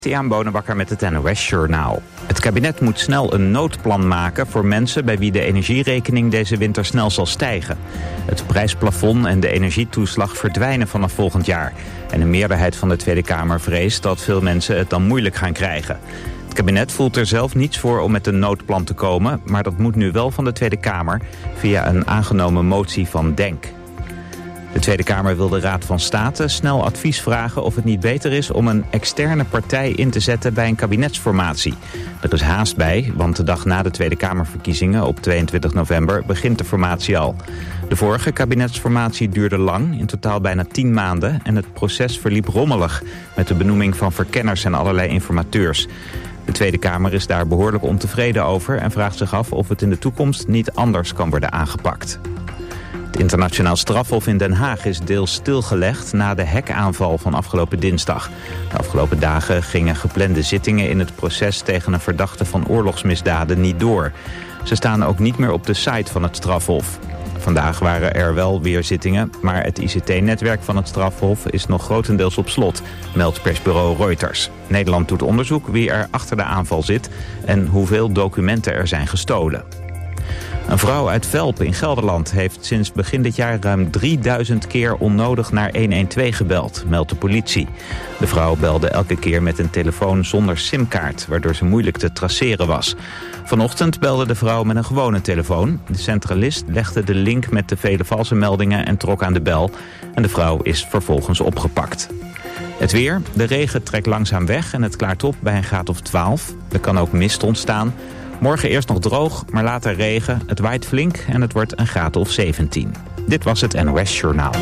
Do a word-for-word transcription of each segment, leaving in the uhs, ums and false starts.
Tiaan Bonenbakker met het N O S-journaal. Het kabinet moet snel een noodplan maken voor mensen bij wie de energierekening deze winter snel zal stijgen. Het prijsplafond en de energietoeslag verdwijnen vanaf volgend jaar. En een meerderheid van de Tweede Kamer vreest dat veel mensen het dan moeilijk gaan krijgen. Het kabinet voelt er zelf niets voor om met een noodplan te komen, maar dat moet nu wel van de Tweede Kamer via een aangenomen motie van Denk. De Tweede Kamer wil de Raad van State snel advies vragen of het niet beter is om een externe partij in te zetten bij een kabinetsformatie. Er is haast bij, want de dag na de Tweede Kamerverkiezingen op tweeëntwintig november begint de formatie al. De vorige kabinetsformatie duurde lang, in totaal bijna tien maanden, en het proces verliep rommelig met de benoeming van verkenners en allerlei informateurs. De Tweede Kamer is daar behoorlijk ontevreden over en vraagt zich af of het in de toekomst niet anders kan worden aangepakt. Het internationaal strafhof in Den Haag is deels stilgelegd na de hackaanval van afgelopen dinsdag. De afgelopen dagen gingen geplande zittingen in het proces tegen een verdachte van oorlogsmisdaden niet door. Ze staan ook niet meer op de site van het strafhof. Vandaag waren er wel weer zittingen, maar het I C T-netwerk van het strafhof is nog grotendeels op slot, meldt persbureau Reuters. Nederland doet onderzoek wie er achter de aanval zit en hoeveel documenten er zijn gestolen. Een vrouw uit Velp in Gelderland heeft sinds begin dit jaar ruim drieduizend keer onnodig naar honderdtwaalf gebeld, meldt de politie. De vrouw belde elke keer met een telefoon zonder simkaart, waardoor ze moeilijk te traceren was. Vanochtend belde de vrouw met een gewone telefoon. De centralist legde de link met de vele valse meldingen en trok aan de bel. En de vrouw is vervolgens opgepakt. Het weer. De regen trekt langzaam weg en het klaart op bij een graad of twaalf. Er kan ook mist ontstaan. Morgen eerst nog droog, maar later regen. Het waait flink en het wordt een graad of zeventien. Dit was het N O S-journaal.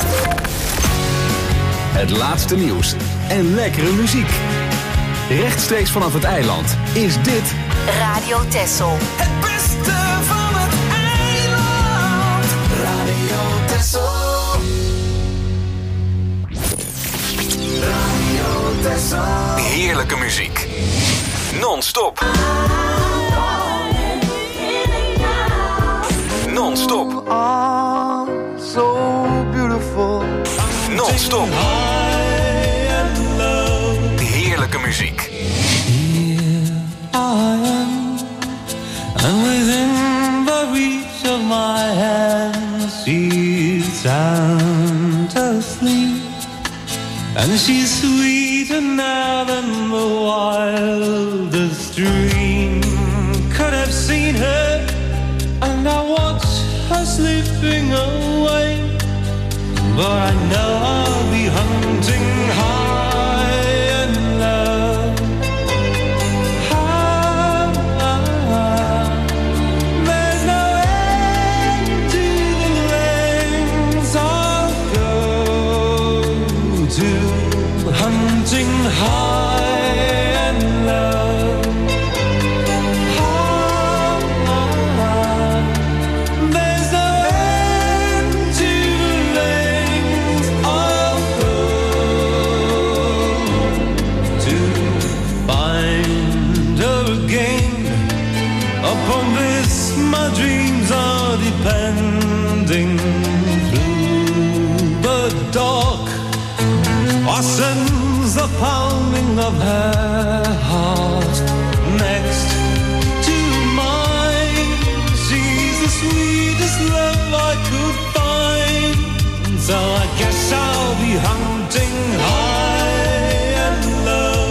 Het laatste nieuws en lekkere muziek. Rechtstreeks vanaf het eiland is dit Radio Texel. Het beste van het eiland. Radio Texel. Radio Texel. heerlijke muziek. Non-stop. Non-stop. Oh, so beautiful. Non-stop. Heerlijke muziek. Here I am, and within the reach of my hand, she's sound asleep, and she's sweeter now than the wildest dream could have seen her. And I watch her slipping away, but I know I'll be hunting high in love. High, there's no end to the lengths I'll go to, hunting high in love. Depending through the dark, or sends the pounding of her heart next to mine. She's the sweetest love I could find, so I guess I'll be hunting high in love.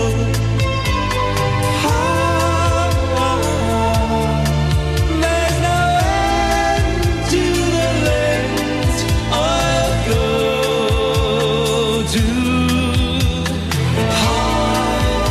High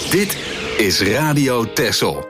Dit is Radio Texel.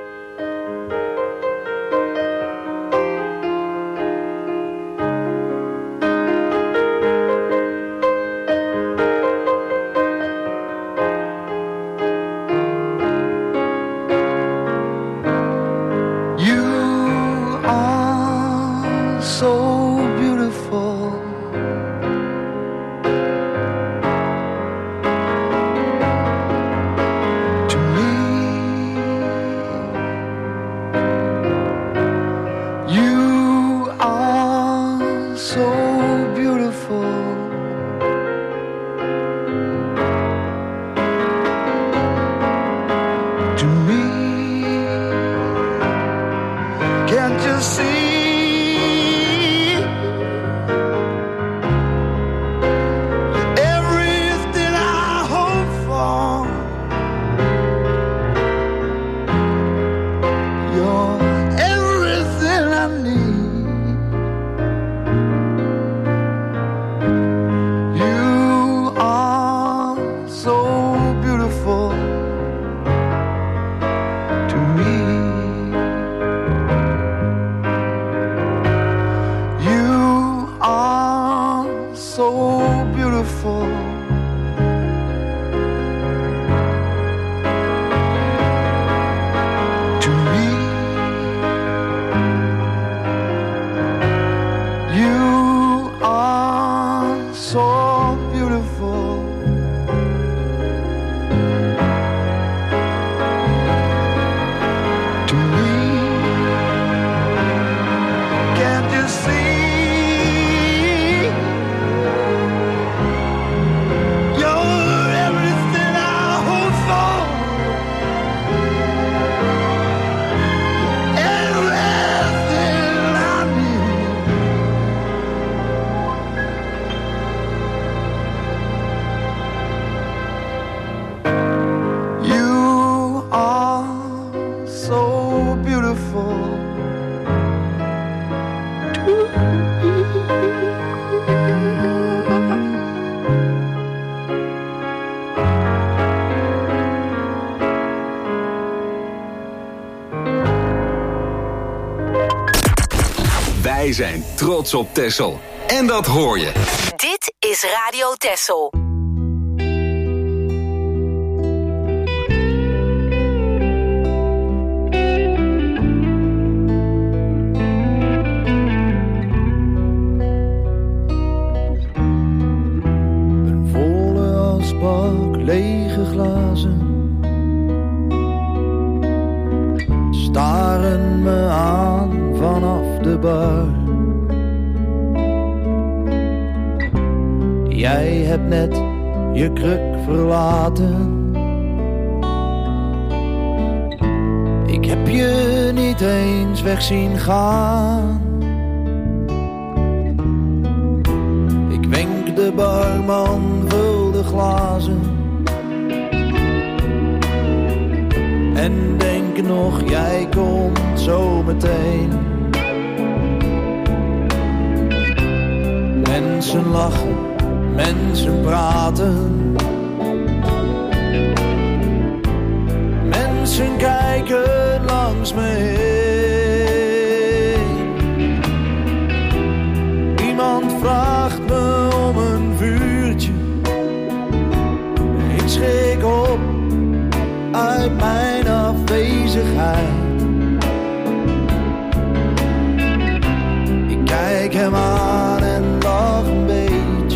Wij zijn trots op Texel. En dat hoor je. Dit is Radio Texel. Een volle asbak, lege glazen staren me aan vanaf de bar. Jij hebt net je kruk verlaten. Ik heb je niet eens weg zien gaan. Ik wenk de barman, vul de glazen en denk nog, jij komt zo meteen. Mensen lachen, mensen praten, mensen kijken langs me heen. Iemand vraagt me om een vuurtje. Ik schrik op uit mijn afwezigheid. Ik kijk hem aan en lach een beetje.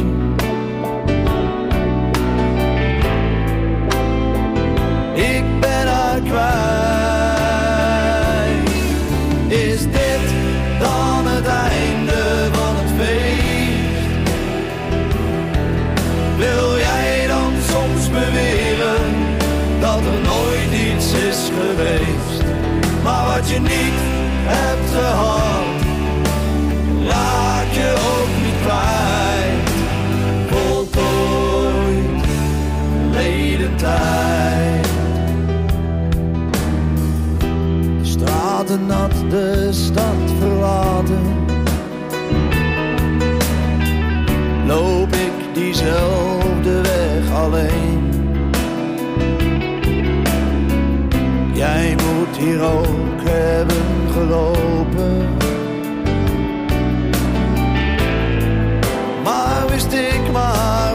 Ik ben haar kwijt. Is dit dan het einde van het feest? Wil jij dan soms beweren dat er nooit iets is geweest? Maar wat je niet hebt gehad, raak je ook niet kwijt. Voltooid, verleden tijd. De straten nat, de stad verlaten. Loop ik diezelfde weg alleen. wist ik maar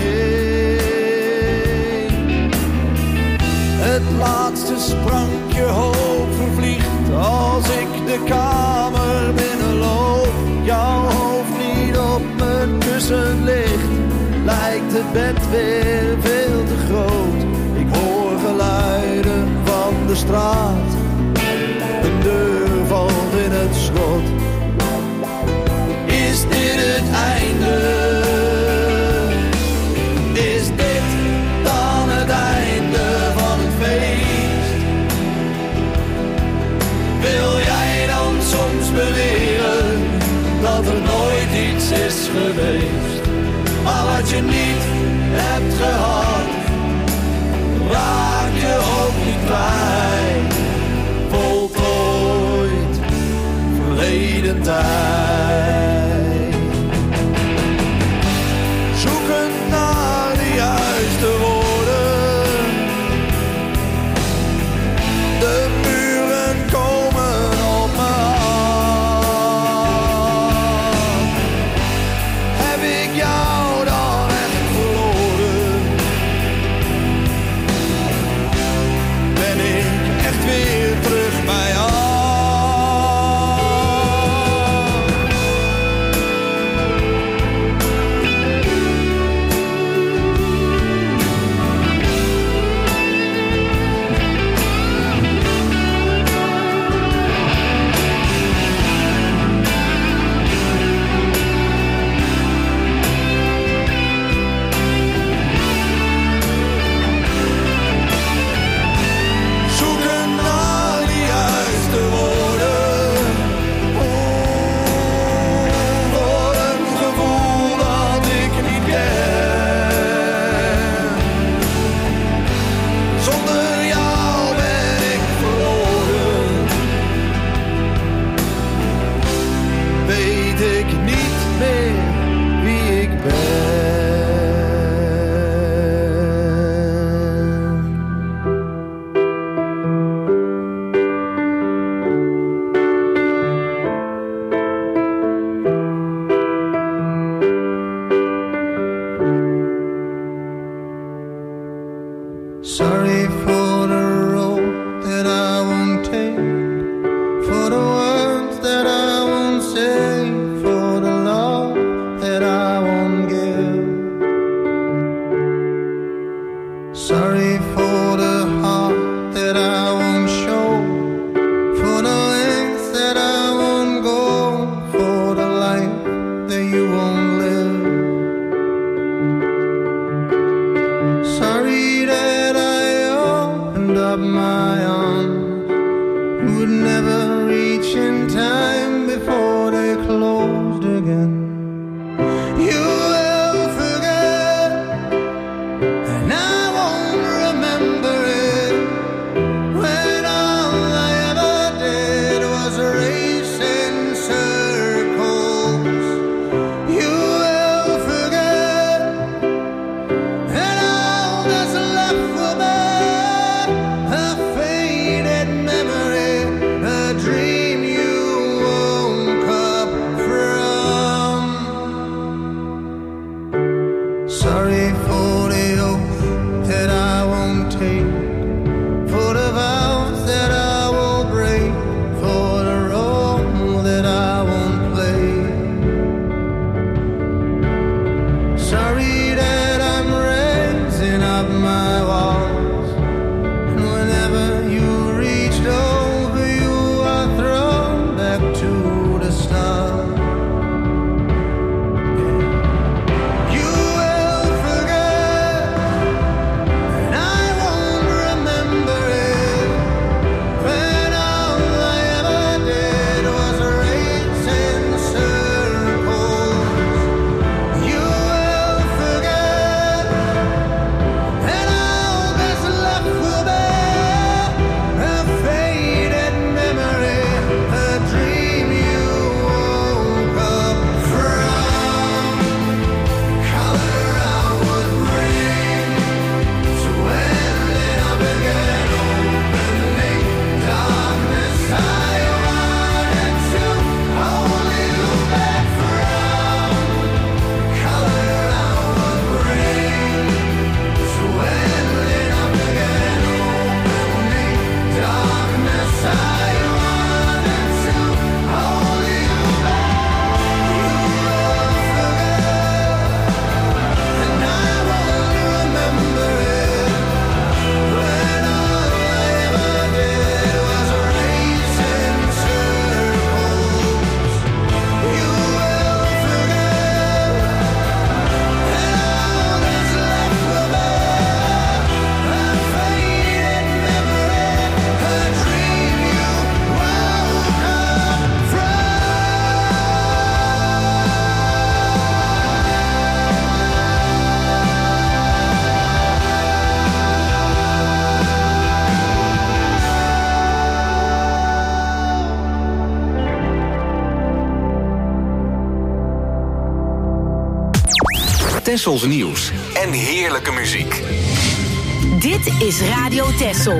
waarheen. Het laatste sprankje hoop vervliegt als ik de kamer binnenloop. Jouw hoofd niet op mijn kussen ligt, lijkt het bed weer veel te groot. Ik hoor geluiden van de straat, een deur valt in het schot. Is dit het einde? Is dit dan het einde van het feest? Wil jij dan soms beweren dat er nooit iets is geweest? Maar wat je niet hebt gehad, raak je ook niet kwijt. Voltooid, verleden tijd. Zoekend naar de juiste woorden. De muren komen op me af. Heb ik jou dan echt verloren? Ben ik echt weer terug bij jou? Zoeken naar de juiste woorden. Oh, voor een gevoel dat ik niet ken. Zonder jou ben ik verloren. Weet ik niet meer wie ik ben. Sorry for the road that I won't take, for the words that I won't say, for the love Tessels nieuws en heerlijke muziek. Dit is Radio Tessel.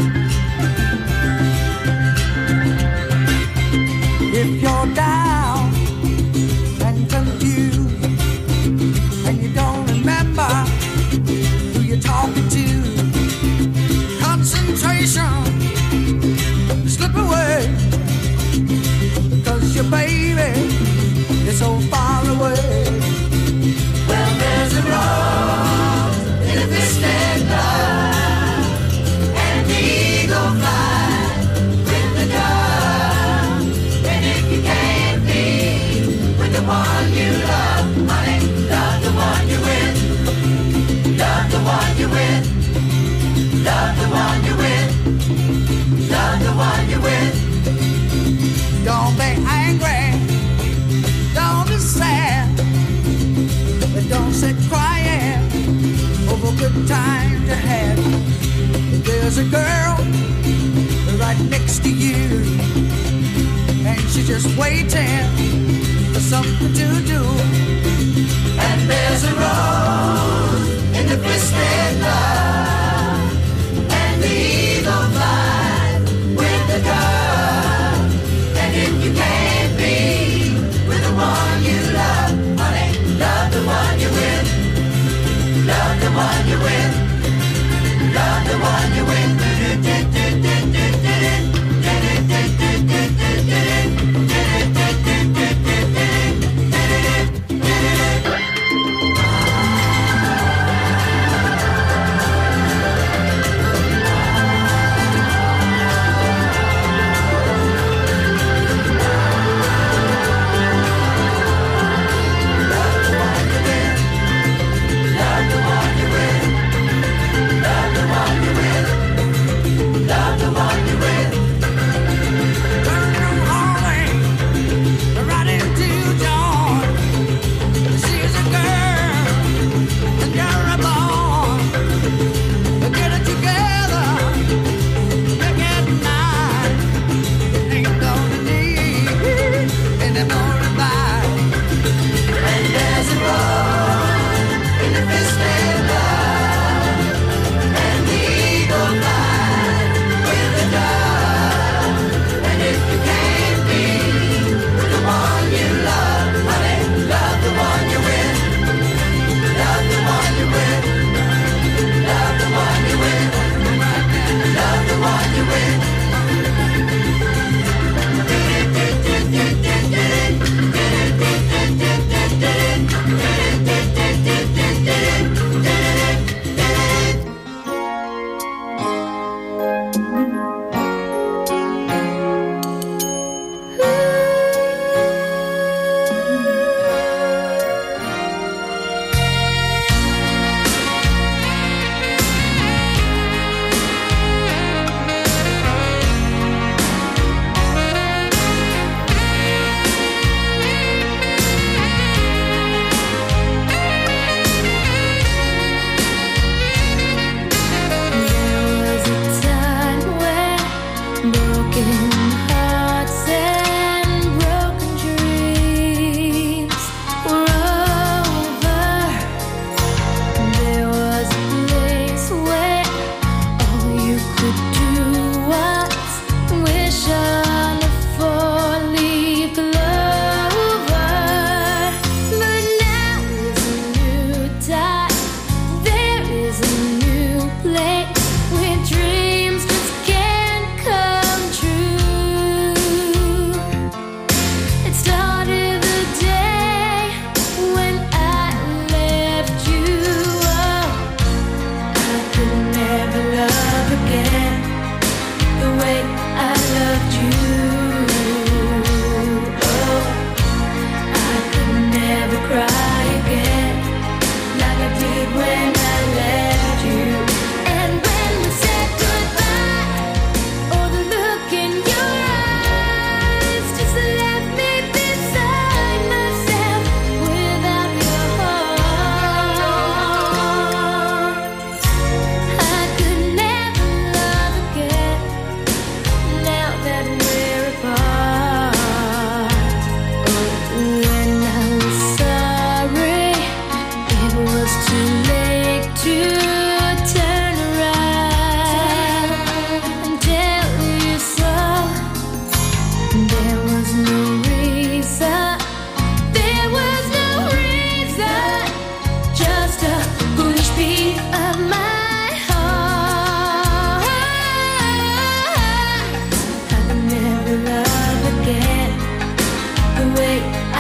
If you're down and confused and you don't remember who you're talking to, concentration slip away because your baby is so far away. Well, there's a rose in a twisted love, and the eagle flies with the dove. And if you can't be with the one you love, honey, love the one you're with. Love the one you're with. Love the one you're with. Love the one you're with. Don't be angry. Don't be sad. But don't sit crying over good times you had. There's a girl right next to you, and she's just waiting for something to do. And there's a rose in the twisted love, and the eagle flies with the dove. And if you can't be with the one you love, honey, love the one you're with. Love the one you're with. Love the one you're with.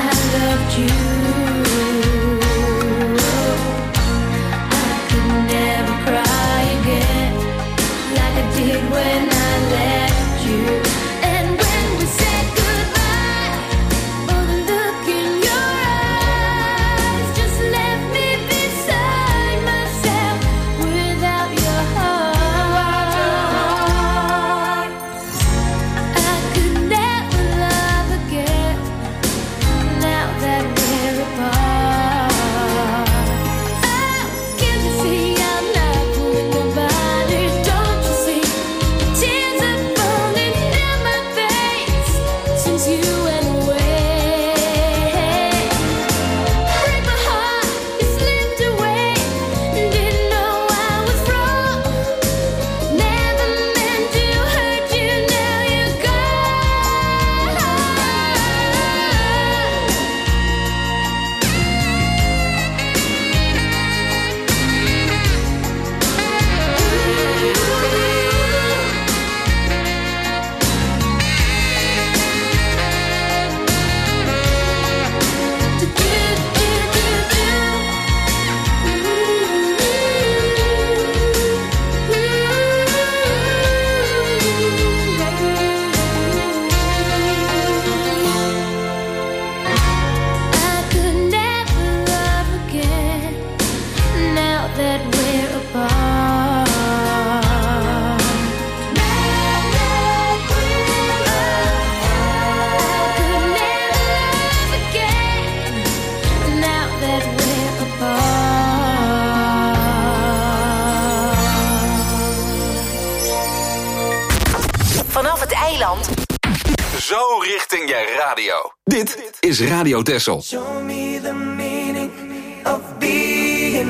Zo richting je radio. Dit is Radio Texel. Show me the meaning of being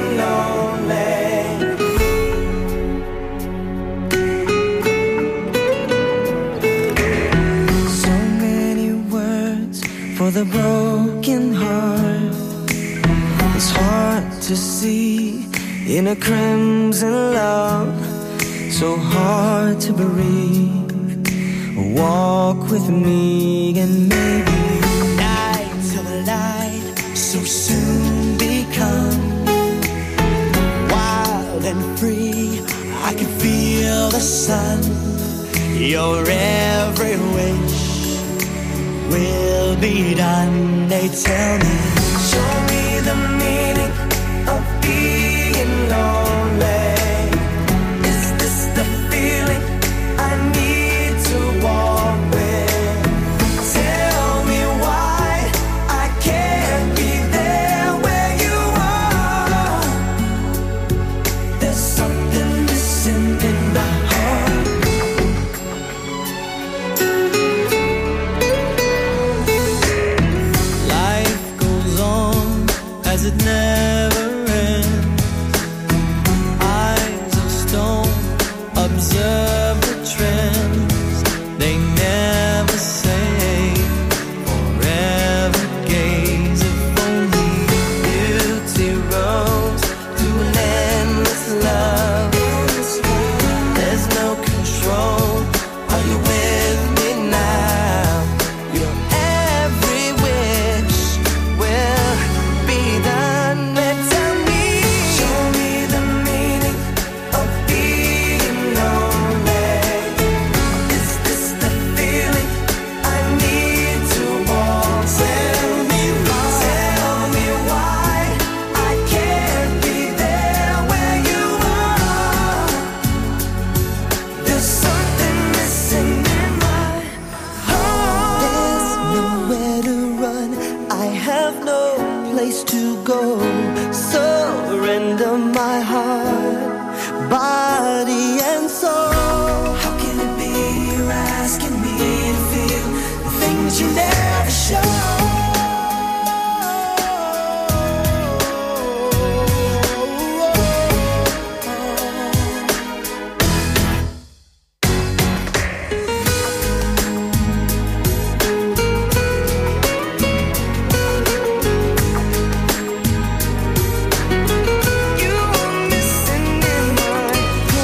lonely. So many words for the broken heart. It's hard to see in a crimson love. So hard to breathe. Walk with me and maybe night till the light so soon become wild and free. I can feel the sun. Your every wish will be done. They tell me, show me the meaning of being lonely. Is this the feeling I need to walk with? Tell me why I can't be there where you are. There's something missing in my heart. Life goes on as it never ends. Eyes of stone observe the trends. They never say forever gaze. If only beauty rose to an endless love. There's no control. Are you with me now? Your every wish will be done. But tell me, show me the meaning of being lonely. Is this the feeling I need to walk? Tell me why, tell me why I can't be there where you are. There's something missing in my heart. There's nowhere to run. I have no place to go. Surrender my heart, body and soul. How can it be you're asking me to feel the things you never show? You are missing in my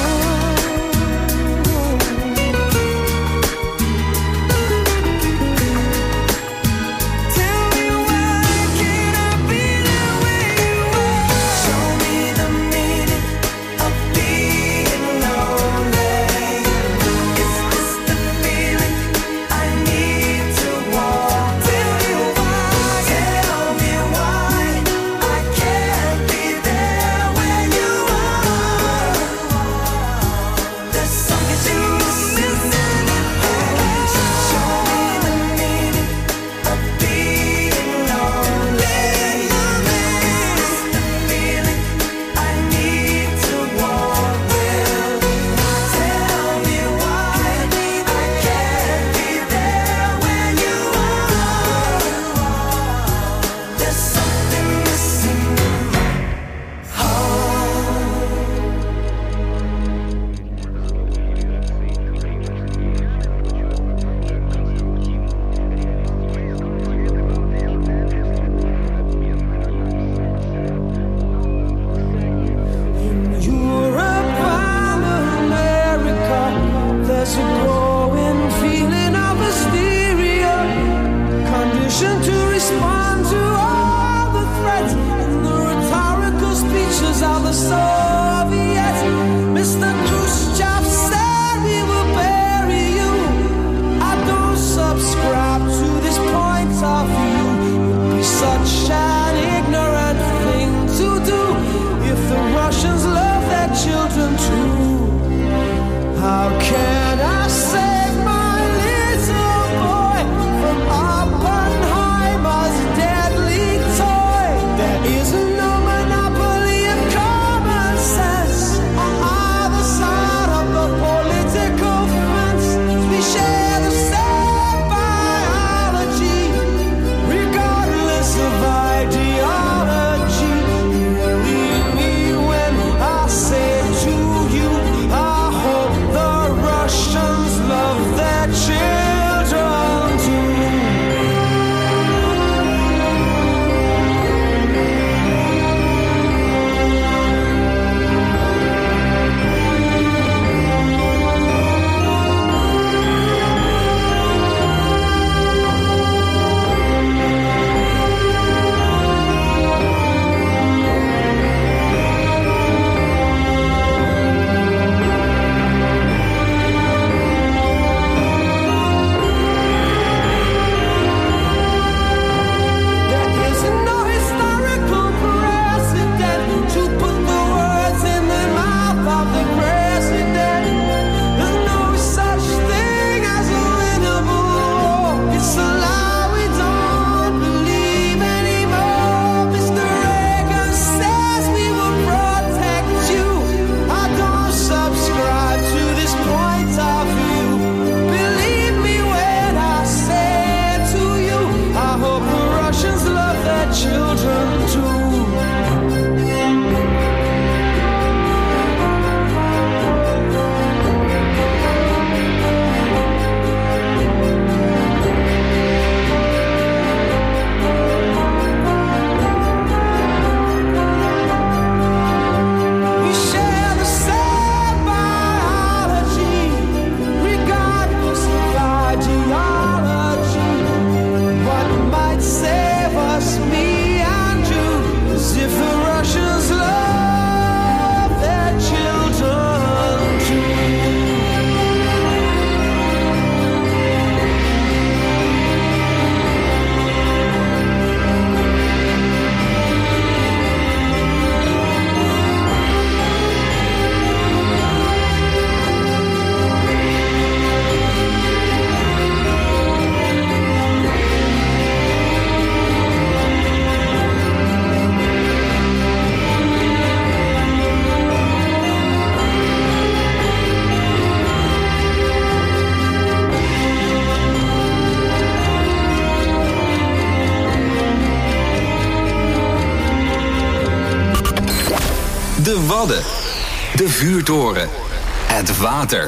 De Wadden. De vuurtoren. Het water.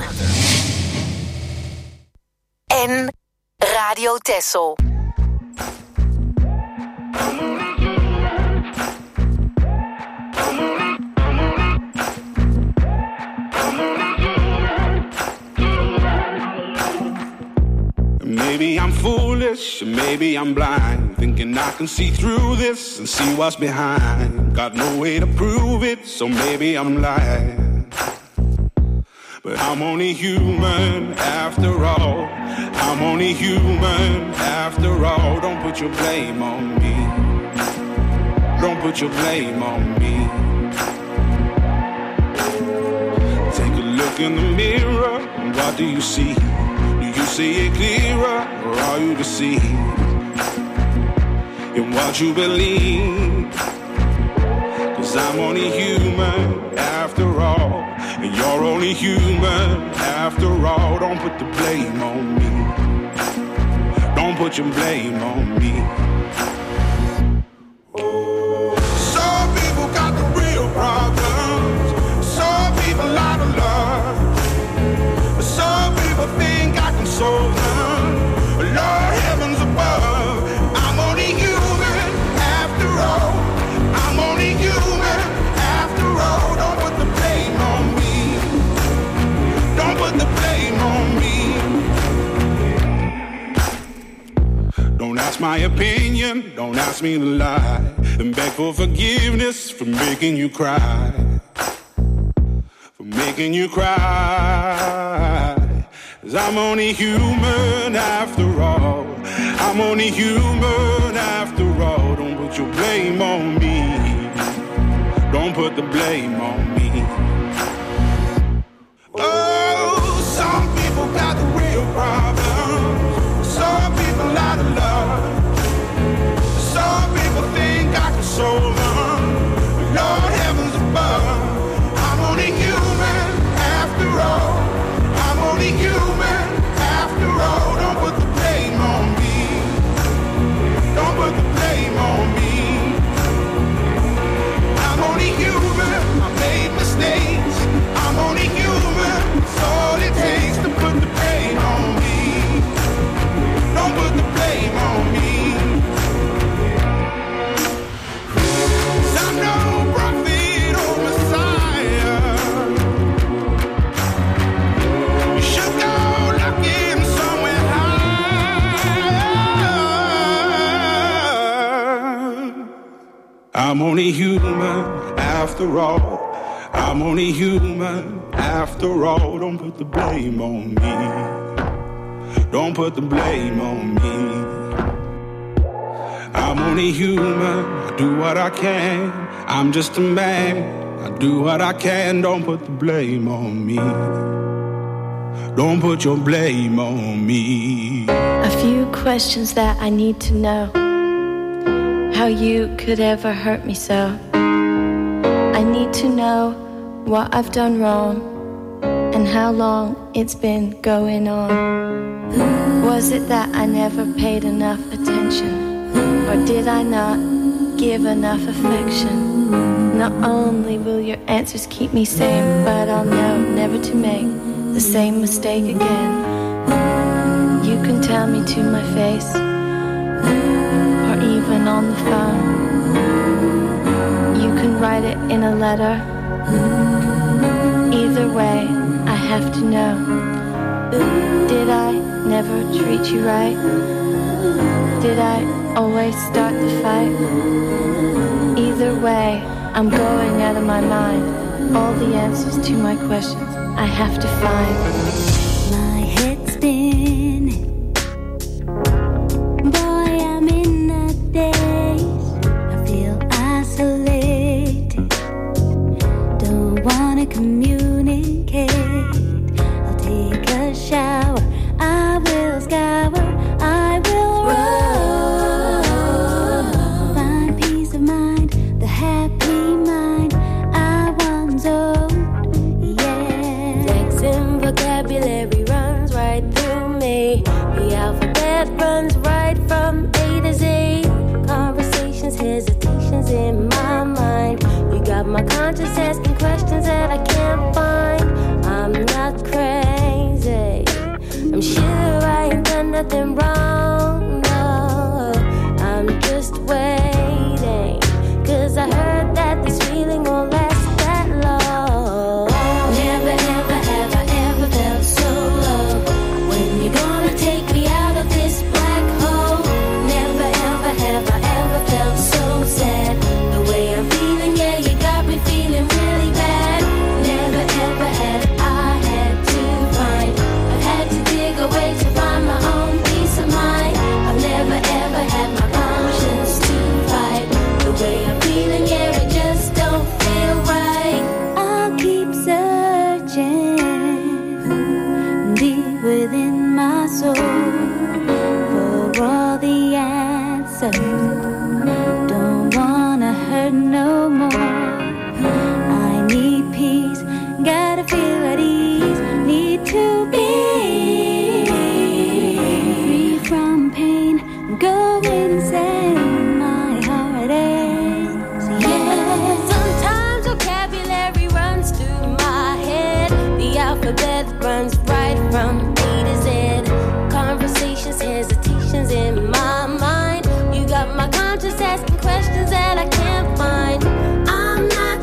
En Radio Texel. Maybe I'm foolish, maybe I'm blind, thinking I can see through this and see what's behind. Got no way to prove it, so maybe I'm lying. But I'm only human after all. I'm only human after all. Don't put your blame on me. Don't put your blame on me. Take a look in the mirror, and what do you see? You see it clearer, or are you deceived in what you believe? Cause I'm only human after all, and you're only human after all. Don't put the blame on me. Don't put your blame on me. Some people got the real problems. Some people out of love. Some people think I can solve them. Lord heavens above, I'm only human after all. I'm only human after all. Don't put the blame on me. Don't put the blame on me. Don't ask my opinion, don't ask me to lie, and beg for forgiveness for making you cry. For making you cry. Cause I'm only human after all. I'm only human after all. Don't put your blame on me. Don't put the blame on me. Oh, some people got the real problems. Some people out of love. Some people think I can solve them. Lord heavens above, I'm only human after all. I'm only human after all. Don't put the blame on me. Don't put the blame on me. I'm only human. I made mistakes. I'm only human. It's all it takes to put the blame on me. Don't put the blame on me. 'Cause I'm no prophet or Messiah. You should go looking somewhere high. I'm only human after all. I'm only human after all. Don't put the blame on me. Don't put the blame on me. I'm only human. I do what I can. I'm just a man. I do what I can. Don't put the blame on me. Don't put your blame on me. A few questions that I need to know. How you could ever hurt me so. I need to know what I've done wrong and how long it's been going on. Was it that I never paid enough attention? Or did I not give enough affection? Not only will your answers keep me sane, but I'll know never to make the same mistake again. You can tell me to my face, or even on the phone. You can write it in a letter. Either way, I have to know. Did I never treat you right? Did I always start the fight? Either way, I'm going out of my mind. All the answers to my questions I have to find. My head's spinning. Boy, I'm in a daze. I feel isolated. Don't wanna communicate. I'll take a shower. I will scour. I will run. Find peace of mind, the happy mind I once owned. Yeah. Flexing vocabulary runs right through me. The alphabet runs right from A to Z. Conversations, hesitations in my mind. You got my conscience asking that I can't find. I'm not crazy. I'm sure I ain't done nothing wrong. No, I'm just waiting. Cause I heard that this feeling won't last that long. Never ever have I ever felt so low. When you gonna take me out of this black hole? Never ever have I ever felt so sad. The way I'm feeling, yeah, you got me feeling really bad. Never ever had I had to find. I've had to dig away to find my own peace of mind. I've never ever had my conscience to fight. The way I'm feeling, yeah, it just don't feel right. I'll keep searching deep within my soul for all the answers. Don't wanna hurt no more. I need peace, gotta feel at ease. Need to be free from pain, go insane. My heart aches, yeah. Sometimes vocabulary runs through my head. The alphabet runs right from A to Z. Conversations, hesitations in my mind. You got my conscience asking questions that I can't find. I'm not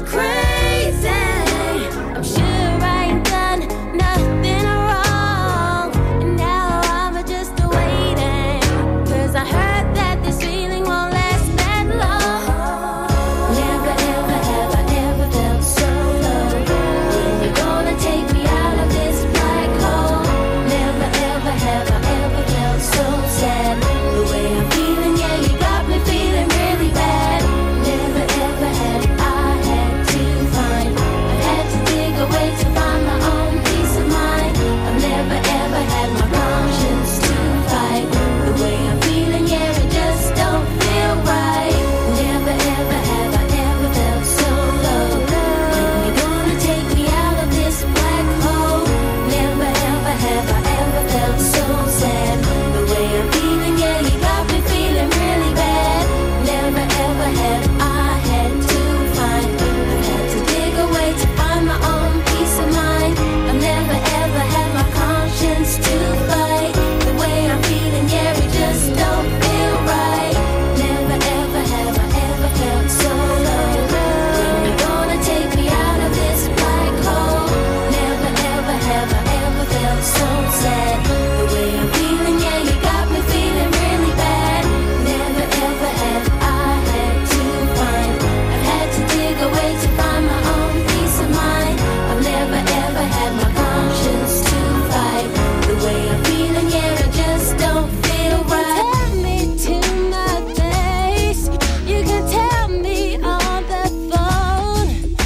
crazy. I'm sure I ain't done nothing wrong. And now I'm just waiting. Cause I heard that this feeling won't last that long. Never ever have I ever felt so low. When you gonna take me out of this black hole? Never ever have I ever felt so sad. The way I'm feeling, yeah, you got me feeling really bad. Never ever had I had to find. I've had to dig away to find my own peace of mind. I've never ever had my conscience to fight. The way I'm feeling, yeah, it just don't feel right. Never ever have I ever felt so low. When you gonna take me out of this black hole? Never ever have I ever felt so sad. The way I'm feeling, yeah, you got me feeling really bad. Never ever have I had to find. I've had to dig away to find my own peace of mind. I've never ever had my conscience to fight. The way I'm feeling, yeah, it just don't feel right. Never ever have I ever felt so low. When you gonna take me out of this black hole? Never ever have I ever felt so sad. The way I'm feeling, yeah, you got me feeling really bad. Never ever have I had to find. I've had to dig away to find my own peace of mind. I've never ever had my conscience to fight. The way I'm feeling, yeah, it just don't feel right. Tell me to my face. You can tell me on the phone.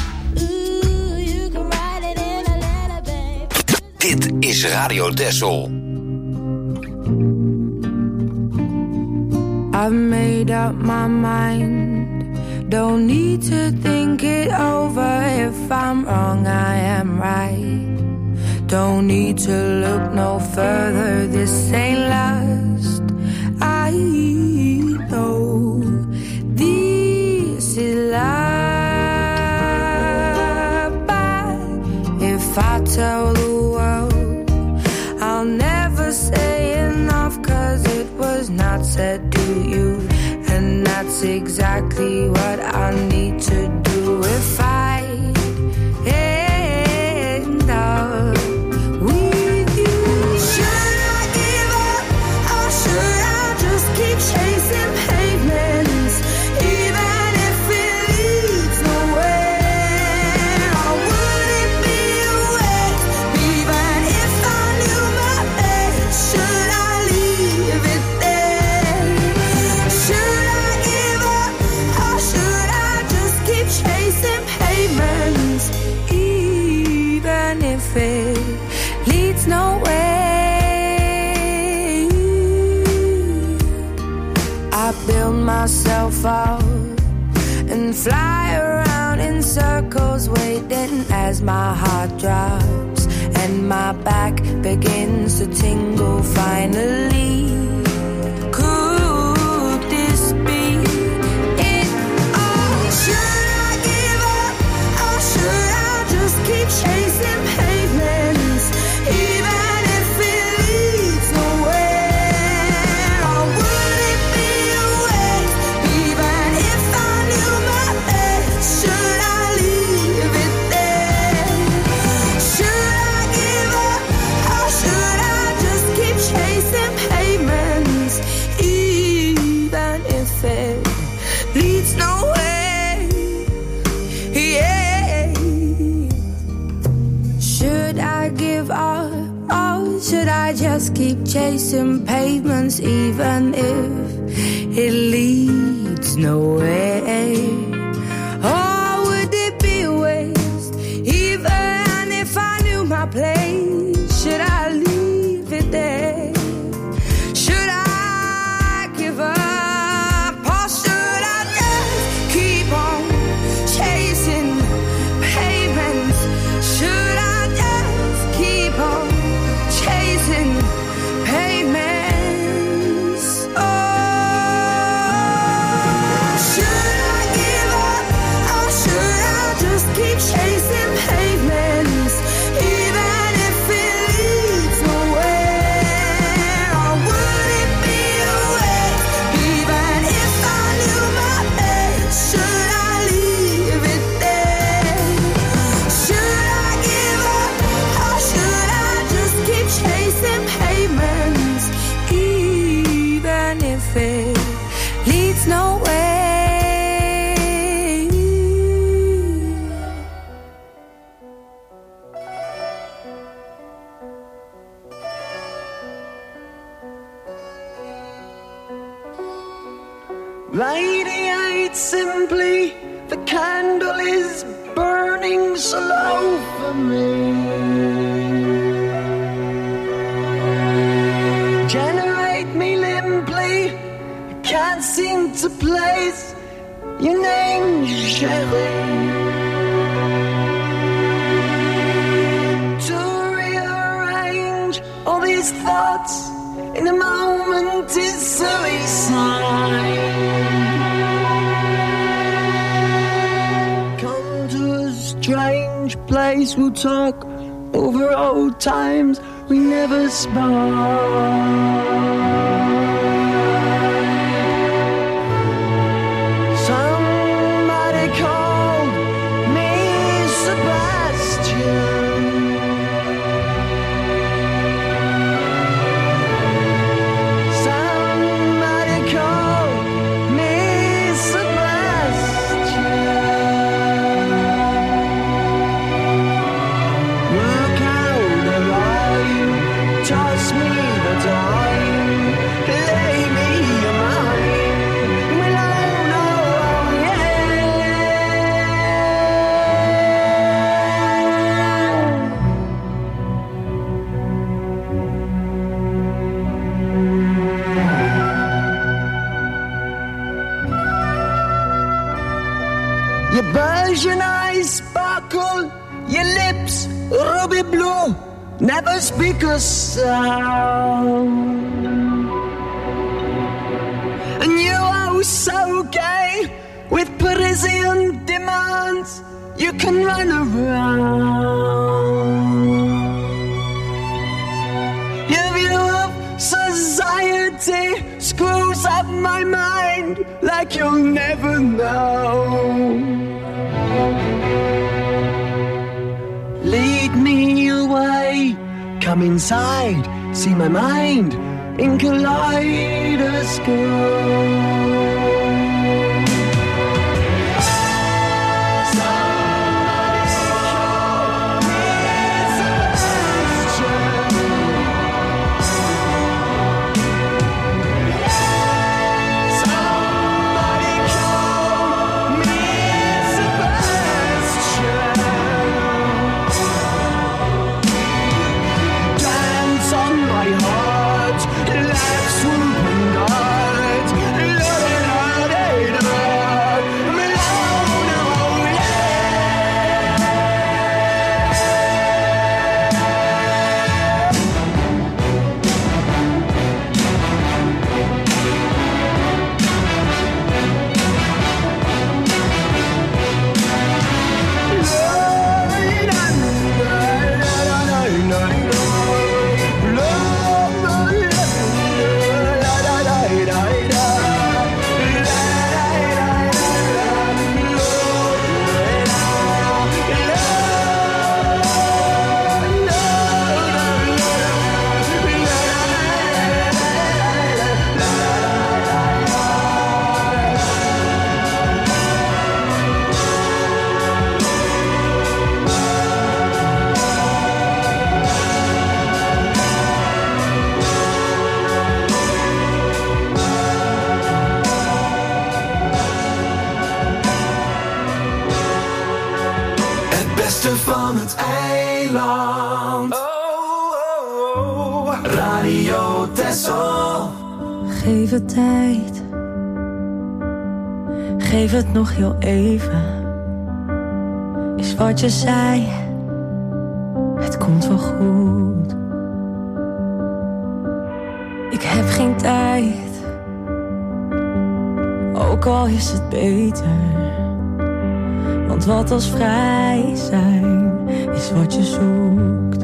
Ooh, you can write it in a letter, babe. Dit is Radio Texel. I've made up my mind. Don't need to think it over. If I'm wrong, I am right. Don't need to look no further. This ain't last. I know this is life. But if I tell the world, I'll never say enough. Cause it was not said to you. And that's exactly what I need to do if I end up with you. Should I give up or should I just keep chasing pavements? Even if it leads nowhere, or would it be a waste? Even if I knew my best, should I leave it there? Should I give up or should I just keep chasing pavements? Even if it leads nowhere, I build myself up and fly around in circles, waiting as my heart drops and my back begins to tingle finally. Could this be it? Oh, should I give up or should I just keep just keep chasing pavements, even if it leads nowhere. Or would it be a waste, even if I knew my place? Should I leave it there? Should I give up? Or should I just keep on chasing pavements? Should I just keep on chasing pavements? Oh, should I give up? Or should I just keep chasing pavements, even if it leads nowhere? Or would it be a waste, even if I knew my place? Should I leave it there? Should I give up? Or should I just keep chasing pavements, even if it leads nowhere? Radiate simply, the candle is burning slow for me. Generate me limply, I can't seem to place your name, Sherry. To rearrange all these thoughts in a moment is suicide. Come to a strange place, we'll talk over old times we never spoke. Somebody called me Sebastian. Somebody called me Sebastian. Work out a line, toss me the dime, lay me a mine. Well, I don't know, yeah. Your Persian eyes sparkle, your lips ruby blue, never speak a sound. And you are so gay with Parisian demands, you can run around. Your view of society screws up my mind like you'll never know. Lead me away, come inside, see my mind in kaleidoscope. Dance on my heart, laugh, swoop and dart, beste van het eiland. Oh, oh, oh. Radio Texel. Geef het tijd. Geef het nog heel even. Is wat je zei. Het komt wel goed. Ik heb geen tijd. Ook al is het beter. Want wat als vrij zijn is wat je zoekt.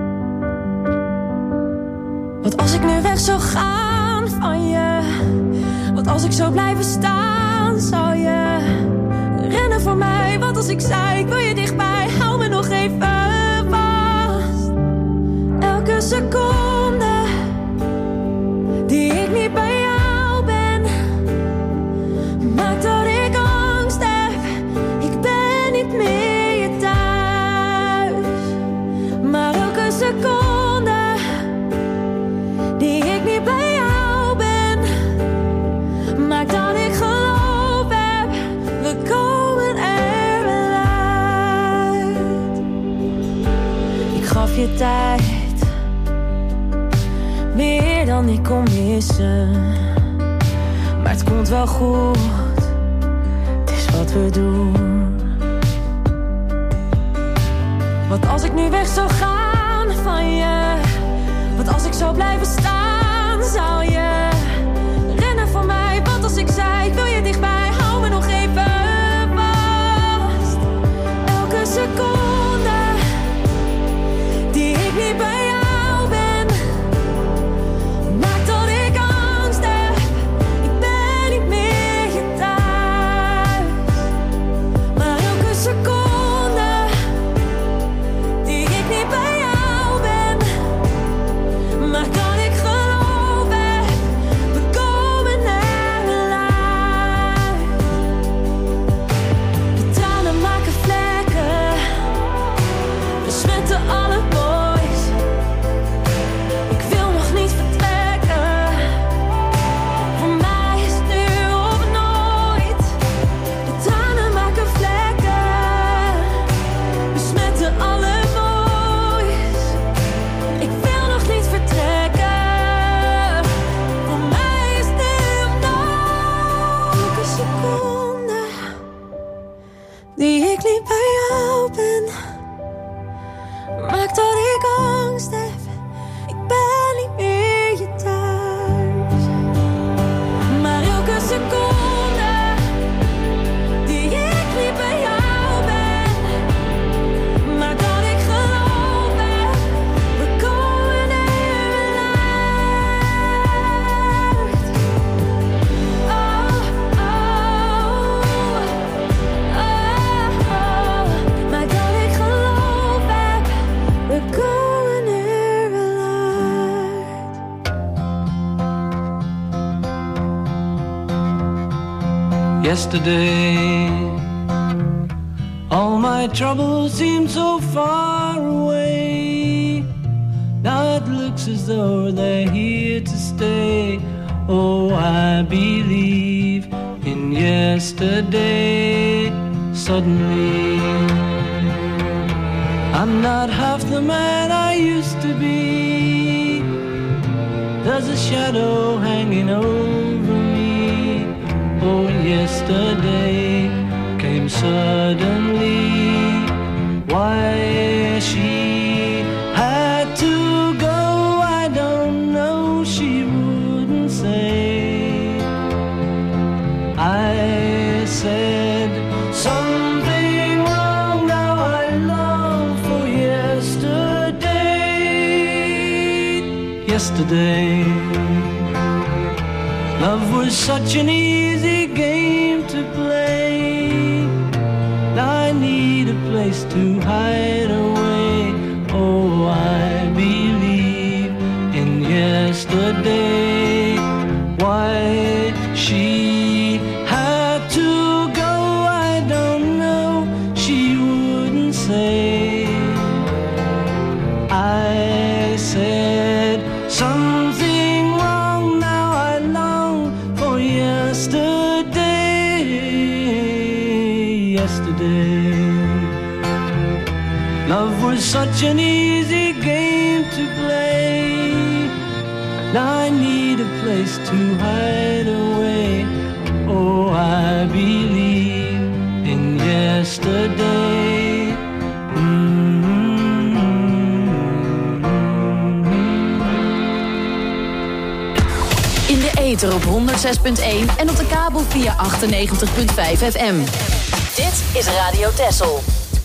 Wat als ik nu weg zou gaan van je? Wat als ik zou blijven staan? Zou je rennen voor mij? Wat als ik zei ik wil je dichtbij? Hou me nog even vast. Elke seconde die ik niet bij jou ben, maakt dat ik angst heb. Ik ben niet meer je thuis. Maar elke seconde die ik niet bij jou ben, maakt dat ik geloof heb. We komen er wel uit. Ik gaf je tijd, meer dan ik kon missen. Maar het komt wel goed, het is wat we doen. Wat als ik nu weg zou gaan van je? Wat als ik zou blijven staan? Zou je rennen voor mij? Wat als ik zei ik wil je dichtbij? Hou me nog even vast. Elke seconde die ik niet bij jou ben, maakt dat ik angst heb. Ik ben niet meer je thuis. Maar elke seconde die ik niet bij jou ben, maakt dat ik geloof heb. We komen er wel uit. De tranen maken vlekken, besmetten alle boys. Ik wil nog niet vertrekken. Voor mij is het nu of nooit. De tranen maken vlekken, besmetten alle boys. Ik wil nog niet vertrekken. Voor mij is het nu of nooit. Elke seconde die ik niet bij jou ben, maakt dat ik angst heb. Ik ben niet meer je thuis. Maar elke seconde die ik niet bij jou ben, maakt dat ik geloof heb. We komen er wel uit. Oh, oh, oh, oh. Maakt dat ik geloof heb. We komen er wel uit. Yesterday, all my troubles seem so far away. Now it looks as though they're here to stay. Oh, I believe in yesterday. Suddenly, I'm not half the man I used to be. There's a shadow hanging over me. Oh, yesterday came suddenly. Why she had to go, I don't know, she wouldn't say. I said something wrong, now I long for yesterday. Yesterday, love was such an easy game to play. Now I need a place to hide away. Oh, I believe in yesterday. Why she had to go, I don't know, she wouldn't say. I said something wrong, now I long for yesterday. Yesterday, Love was such an easy game to play. Now I need a place to hide away. Oh, I believe in yesterday. Mm-hmm. In de ether op honderd zes punt één en op de kabel via achtennegentig punt vijf F M. Dit is Radio Texel.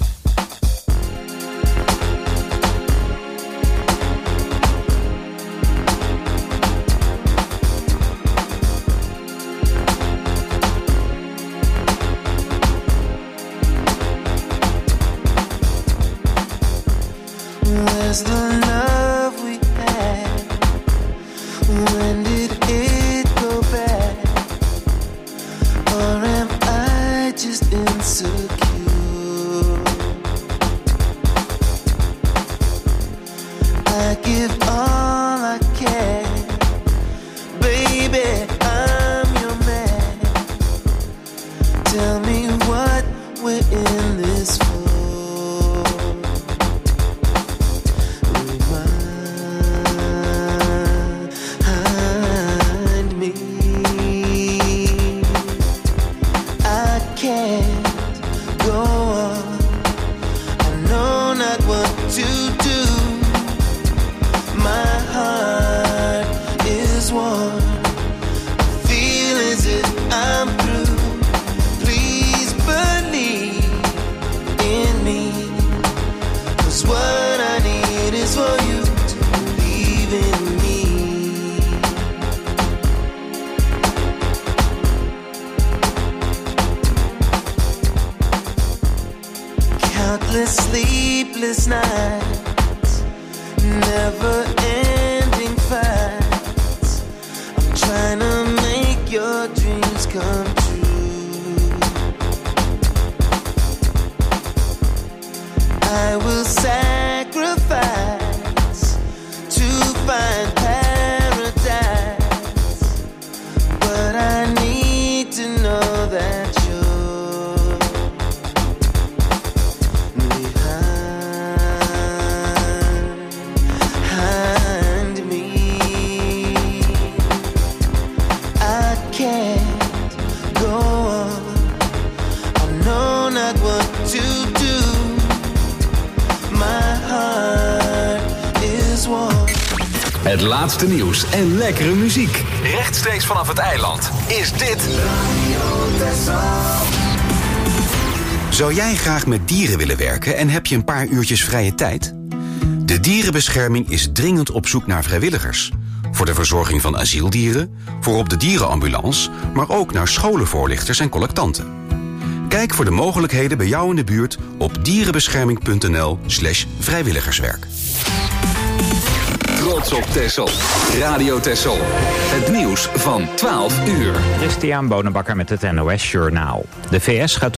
Where's the love we had? When did it go bad? Or am I just insecure? I give all I can. Baby, I'm your man. Tell me what we're in this for. Sleepless nights, never-ending fights. I'm trying to make your dreams come true. I will sacrifice to find paradise, but I need to know that het laatste nieuws en lekkere muziek. Rechtstreeks vanaf het eiland is dit Radio Texel. Zou jij graag met dieren willen werken en heb je een paar uurtjes vrije tijd? De dierenbescherming is dringend op zoek naar vrijwilligers. Voor de verzorging van asieldieren, voor op de dierenambulance, maar ook naar scholenvoorlichters en collectanten. Kijk voor de mogelijkheden bij jou in de buurt op dierenbescherming.nl slash vrijwilligerswerk. Trots op Texel. Radio Texel. Het nieuws van twaalf uur. Christian Bonenbakker met het N O S Journaal. De V S gaat